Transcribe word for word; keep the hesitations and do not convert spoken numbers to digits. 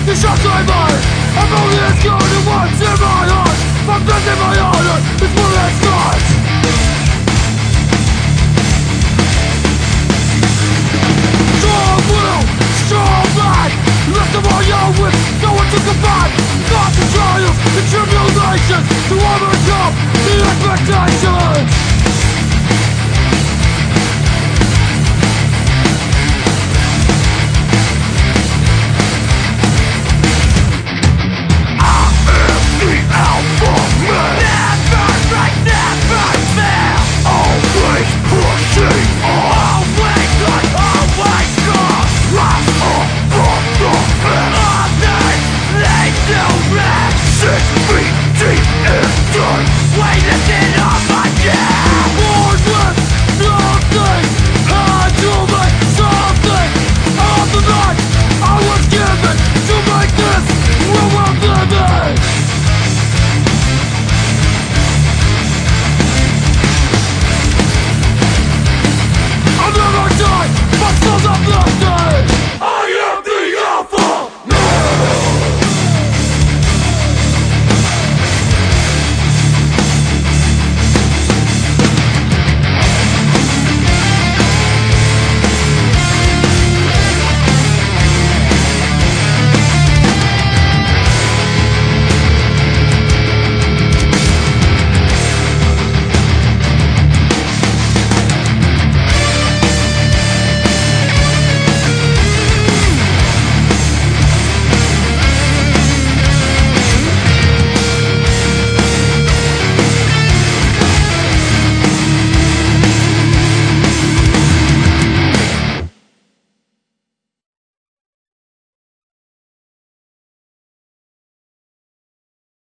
the shots I made. I'm only as good as what's in my heart. My faith in my honor is full as scars. Strong will, strong mind. Rest of all your with no one to combine. Not the trials, the tribulations, to overcome the expectations.